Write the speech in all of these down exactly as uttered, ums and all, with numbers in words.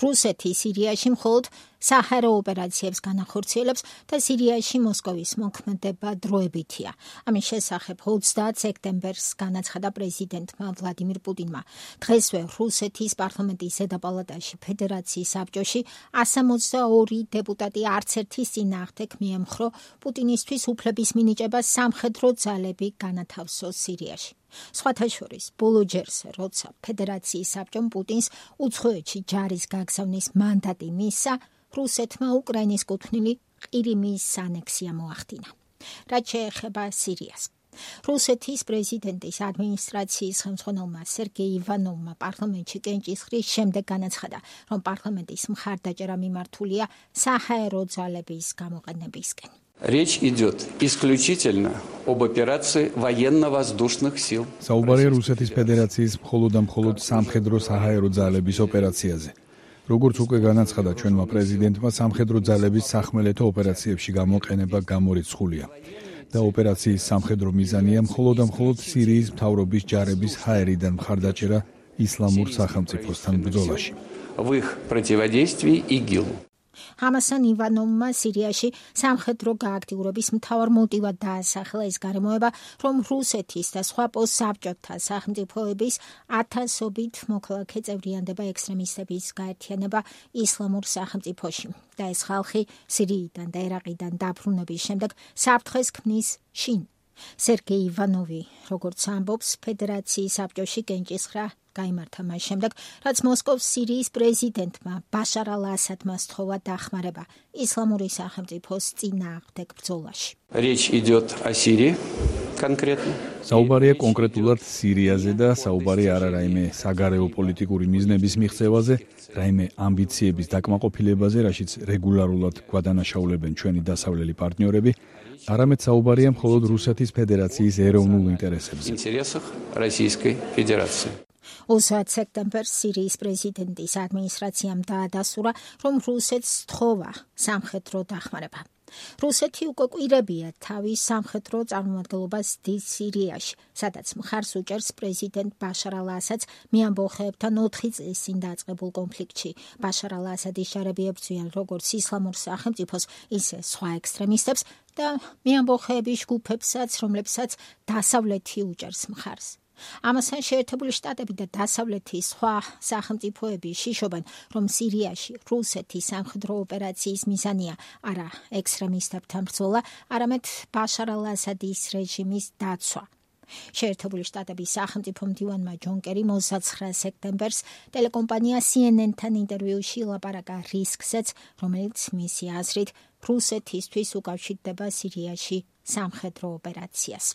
რუსეთი სირიაში მხოლოდ საჰაერო ოპერაციებს განახორციელებს და სირიაში მოსკოვის მოქმედება დროებითია. ამის შესახებ ოცდაათ სექტემბერს განაცხადა პრეზიდენტმა ვლადიმირ პუტინმა. დღესვე რუსეთის პარლამენტის ზედაპალატაში ფედერაციის საბჭოში one seventy-two დეპუტატი არც ერთის წინააღმდეგ მიემხრო პუტინისთვის უფლების მინიჭება სამხედრო ძალები განათავსოს სირიაში. სხვათა შორის, ბოლო ჯერზე, როცა ფედერაციის საბჭომ პუტინს უცხოეთში ჯარის გაგზავნის მანდატი მისცა, რუსეთმა უკრაინის კუთვნილი ყირიმის ანექსია მოახდინა. რაც შეეხება სირიას. რუსეთის პრეზიდენტის ადმინისტრაციის ხელმძღვანელმა სერგეი ივანოვმა პარლამენტში კენჭისყრის შემდეგ განაცხადა, რომ პარლამენტის მხარდაჭერა მიმართულია საჰაერო ძალების გამოყენებისკენ. Речь идет исключительно об операции военно-воздушных сил. საუბარია რუსეთის ფედერაციის მხოლოდ და მხოლოდ სამხედრო საჰაერო ძალების ოპერაციაზე. როგორც უკვე განაცხადა ჩვენმა პრეზიდენტმა, სამხედრო ძალების სახმელეთო ოპერაციებში გამოყენება გამორიცხულია და ოპერაციის სამხედრო მიზანია მხოლოდ და მხოლოდ სირიის მთავრობის ჯარების ჰაერიდან მხარდაჭერა ისლამურ სახელმწიფოსთან ბრძოლაში. В их противодействии ИГИЛу. ჰამასან ივანოვმა სირიაში სამხედრო გააქტიურების მთავარ მოტივად დაასახელა ის გარემოება, რომ რუსეთის და სხვა პოსტსაბჭოთა სახელმწიფოების ათასობით მოქალაქე წევრიანდება ექსტრემისტების გაერთიანება ისლამურ სახელმწიფოში და ეს ხალხი სირიიდან და ერაყიდან დაბრუნების შემდეგ საფრთხეს ქმნის შინ. სერგეი ივანოვი, როგორც ამბობს, ფედერაციის საბჭოში კენჭისყრა გაიმართა მას შემდეგ, რაც მოსკოვს სირიის პრეზიდენტმა ბაშარ ალ-ასადმა სთხოვა დახმარება ისლამური სახელმწიფოს წინააღმდეგ ბრძოლაში. Речь идет о Сирии конкретно. საუბარია კონკრეტულად სირიაზე და საუბარი არა რაიმე საგარეო პოლიტიკური მიზნების მიღწევაზე, რაიმე ამბიციების დაკმაყოფილებაზე, რაშიც რეგულარულად გვადანაშაულებენ ჩვენი დასავლელი პარტნიორები, არამედ საუბარია მხოლოდ რუსეთის ფედერაციის ეროვნულ ინტერესებზე. Интересах Российской Федерации. ოცდაათ სექტემბერს სირიის პრეზიდენტის ადმინისტრაციამ დაადასტურა, რომ რუსეთს სთხოვა სამხედრო დახმარება. რუსეთი უკვე კვირებია თავის სამხედრო წარმომადგენლობას სირიაში, სადაც მხარს უჭერს პრეზიდენტ ბაშარ ალ-ასადს მეამბოხეებთან ოთხი წლის წინ დაწყებულ კონფლიქტში. ბაშარ ალ-ასადის ჯარები ებრძვიან როგორც ისლამურ სახელმწიფოს, ისე სხვა ექსტრემისტებს და მეამბოხეების ჯგუფებსაც, რომლებსაც დასავლეთი უჭერს მხარს. ამასთან შეერთებული შტატები და დასავლეთის სხვა სახელმწიფოები შიშობენ, რომ სირიაში რუსეთის სამხედრო ოპერაციის მიზანია არა ექსტრემისტებთან ბრძოლა, არამედ ბაშარ ალ-ასადის რეჟიმის დაცვა. შეერთებული შტატების სახელმწიფო მდივანმა ჯონ კერიმ ოცდაცხრა სექტემბერს ტელეკომპანია C N N-თან ინტერვიუში ლაპარაკა რისკზეც, რომელიც მისი აზრით რუსეთისთვის უკავშირდება სირიაში სამხედრო ოპერაციას.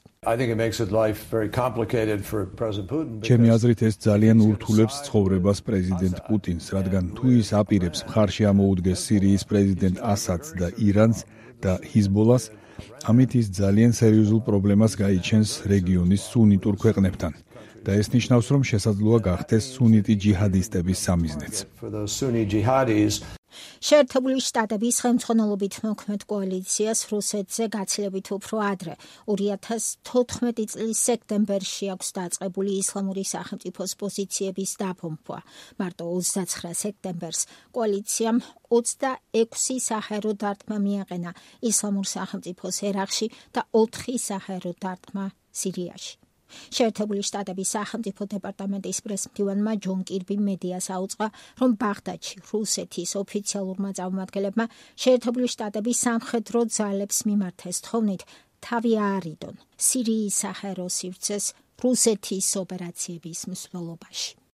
ჩემი აზრით ეს ძალიან ურთულებს ცხოვრებას პრეზიდენტ პუტინს, რადგან თუ ის აპირებს მხარში ამოუდგეს სირიის პრეზიდენტ ასადს და ირანს და ჰიზბოლას, ამით ის ძალიან სერიოზულ პრობლემას გაიჩენს რეგიონის სუნიტურ ქვეყნებთან და ეს ნიშნავს, რომ შესაძლოა გახდეს სუნიტი ჯიჰადისტების სამიზნეც. შეერთებული შტატების ხელმძღვანელობით მოქმედ კოალიციას რუსეთზე გაცილებით უფრო ადრე, ორი ათას თოთხმეტი წლის სექტემბერში აქვს დაწყებული ისლამური სახელმწიფოს პოზიციების დაფომბვა. მარტო ოცდაცხრა სექტემბერს კოალიციამ ოცდაექვსი საჰაერო დარტყმა მიაყენა ისლამურ სახელმწიფოს ერაყში და ოთხი საჰაერო დარტყმა სირიაში. შეერთებული შტატების სახელმწიფო დეპარტამენტის პრესმდივანმა ჯონ კირბიმ მედიას აუწყა, რომ ბაღდადში რუსეთის ოფიციალურმა წარმომადგენლებმა შეერთებული შტატების სამხედრო ძალებს მიმართეს თხოვნით თავი აარიდონ სირიის საჰაერო სივრცეს რუსეთის ოპერაციების მსვლელობაში.